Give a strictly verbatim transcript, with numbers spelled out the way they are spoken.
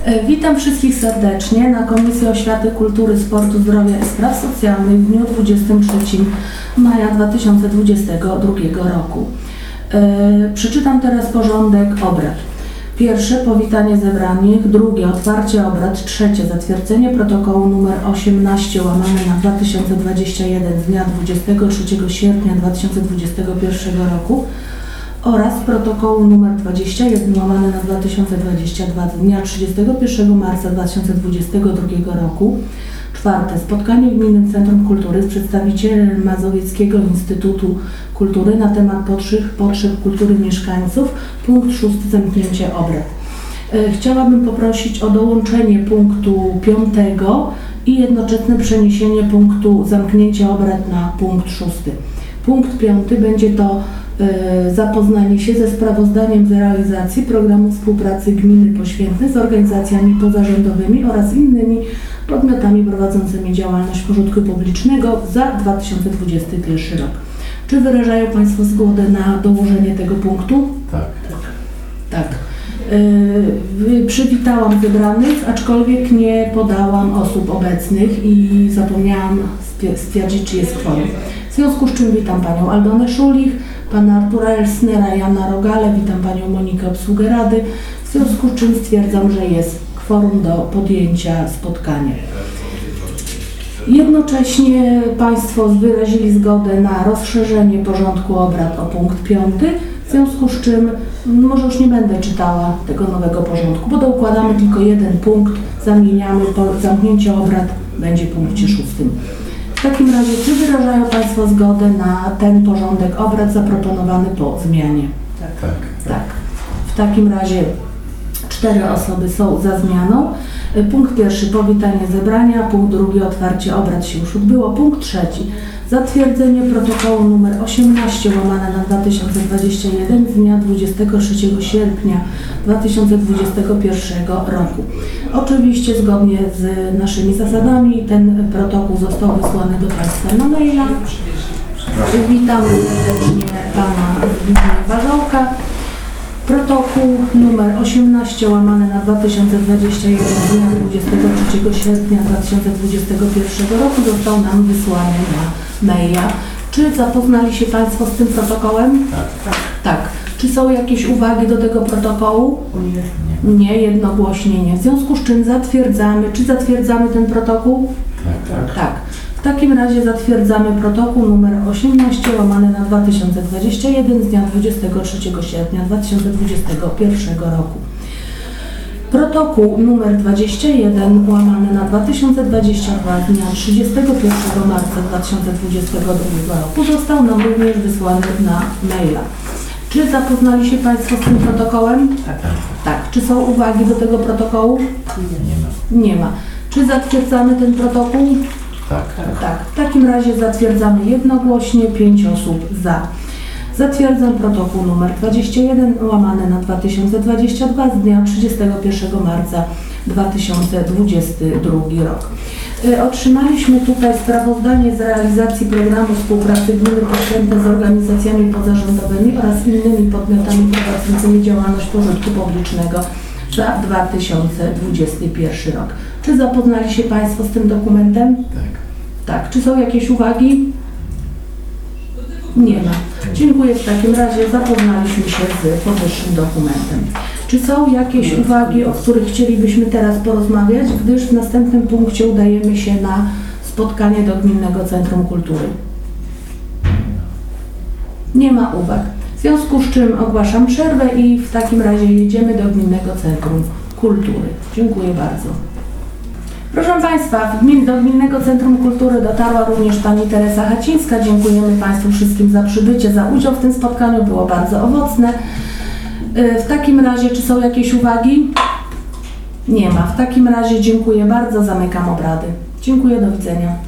Witam wszystkich serdecznie na Komisji Oświaty, Kultury, Sportu, Zdrowia i Spraw Socjalnych w dniu dwudziestego trzeciego maja dwa tysiące dwudziestego drugiego roku. Przeczytam teraz porządek obrad. Pierwsze, powitanie zebranych. Drugie, otwarcie obrad. Trzecie, zatwierdzenie protokołu numer osiemnaście łamane na dwa tysiące dwudziesty pierwszy z dnia dwudziestego trzeciego sierpnia dwa tysiące dwudziestego pierwszego roku oraz protokołu numer dwadzieścia jeden łamane na dwa tysiące dwudziesty drugi z dnia trzydziestego pierwszego marca dwa tysiące dwudziestego drugiego roku. Czwarte, spotkanie w Gminnym Centrum Kultury z przedstawicielem Mazowieckiego Instytutu Kultury na temat potrzeb, potrzeb kultury mieszkańców. Punkt szósty, zamknięcie obrad. Chciałabym poprosić o dołączenie punktu piątego i jednoczesne przeniesienie punktu zamknięcia obrad na punkt szósty. Punkt piąty będzie to y, zapoznanie się ze sprawozdaniem z realizacji programu współpracy Gminy Poświętne z organizacjami pozarządowymi oraz innymi podmiotami prowadzącymi działalność pożytku publicznego za dwa tysiące dwudziesty pierwszy rok. Czy wyrażają Państwo zgodę na dołożenie tego punktu? Tak. Tak. Yy, przywitałam wybranych, aczkolwiek nie podałam osób obecnych i zapomniałam stwierdzić, czy jest kworum. W związku z czym witam Panią Aldonę Szulich, Pana Artura Elsnera, Jana Rogale, witam Panią Monikę Obsługę Rady, w związku z czym stwierdzam, że jest kworum do podjęcia spotkania. Jednocześnie Państwo wyrazili zgodę na rozszerzenie porządku obrad o punkt piąty, w związku z czym może już nie będę czytała tego nowego porządku, bo dokładamy tylko jeden punkt, zamieniamy, po zamknięcie obrad będzie w punkcie szóstym. W takim razie, czy wyrażają Państwo zgodę na ten porządek obrad zaproponowany po zmianie? Tak. Tak. Tak. W takim razie cztery osoby są za zmianą. Punkt pierwszy, powitanie zebrania. Punkt drugi, otwarcie obrad się już odbyło. Punkt trzeci, zatwierdzenie protokołu numer osiemnaście łamane na dwa tysiące dwudziesty pierwszy z dnia dwudziestego trzeciego sierpnia dwa tysiące dwudziestego pierwszego roku. Oczywiście zgodnie z naszymi zasadami ten protokół został wysłany do Państwa na maila. Witam serdecznie Pana Zbigniewa Żołka. Protokół numer osiemnaście łamane na dwa tysiące dwudziesty pierwszy z dnia dwudziestego trzeciego sierpnia dwa tysiące dwudziestego pierwszego roku został nam wysłany na maila. Czy zapoznali się Państwo z tym protokołem? Tak. Tak. Czy są jakieś uwagi do tego protokołu? Nie. Nie, jednogłośnie nie. W związku z czym zatwierdzamy, czy zatwierdzamy ten protokół? Tak. Tak. Tak. W takim razie zatwierdzamy protokół numer osiemnaście łamane na dwa tysiące dwudziesty pierwszy z dnia dwudziestego trzeciego sierpnia dwa tysiące dwudziestego pierwszego roku. Protokół numer dwadzieścia jeden łamane na dwa tysiące dwudziesty drugi z dnia trzydziestego pierwszego marca dwa tysiące dwudziestego drugiego roku został nam również wysłany na maila. Czy zapoznali się Państwo z tym protokołem? Tak. Tak. Czy są uwagi do tego protokołu? Nie ma. Nie ma. Czy zatwierdzamy ten protokół? Tak. Tak, tak. W takim razie zatwierdzamy jednogłośnie, pięć osób za. Zatwierdzam protokół numer dwadzieścia jeden łamane na dwa tysiące dwudziesty drugi z dnia trzydziestego pierwszego marca dwa tysiące dwudziesty drugi rok. Otrzymaliśmy tutaj sprawozdanie z realizacji programu współpracy Gminy Poświętne z organizacjami pozarządowymi oraz innymi podmiotami prowadzącymi działalność pożytku publicznego za dwa tysiące dwudziesty pierwszy rok. Czy zapoznali się Państwo z tym dokumentem? Tak. Tak. Czy są jakieś uwagi? Nie ma. Dziękuję. W takim razie zapoznaliśmy się z powyższym dokumentem. Czy są jakieś uwagi, o których chcielibyśmy teraz porozmawiać, gdyż w następnym punkcie udajemy się na spotkanie do Gminnego Centrum Kultury? Nie ma uwag. W związku z czym ogłaszam przerwę i w takim razie jedziemy do Gminnego Centrum Kultury. Dziękuję bardzo. Proszę Państwa, do Gminnego Centrum Kultury dotarła również Pani Teresa Hacińska. Dziękujemy Państwu wszystkim za przybycie, za udział w tym spotkaniu. Było bardzo owocne. W takim razie, czy są jakieś uwagi? Nie ma. W takim razie dziękuję bardzo. Zamykam obrady. Dziękuję, do widzenia.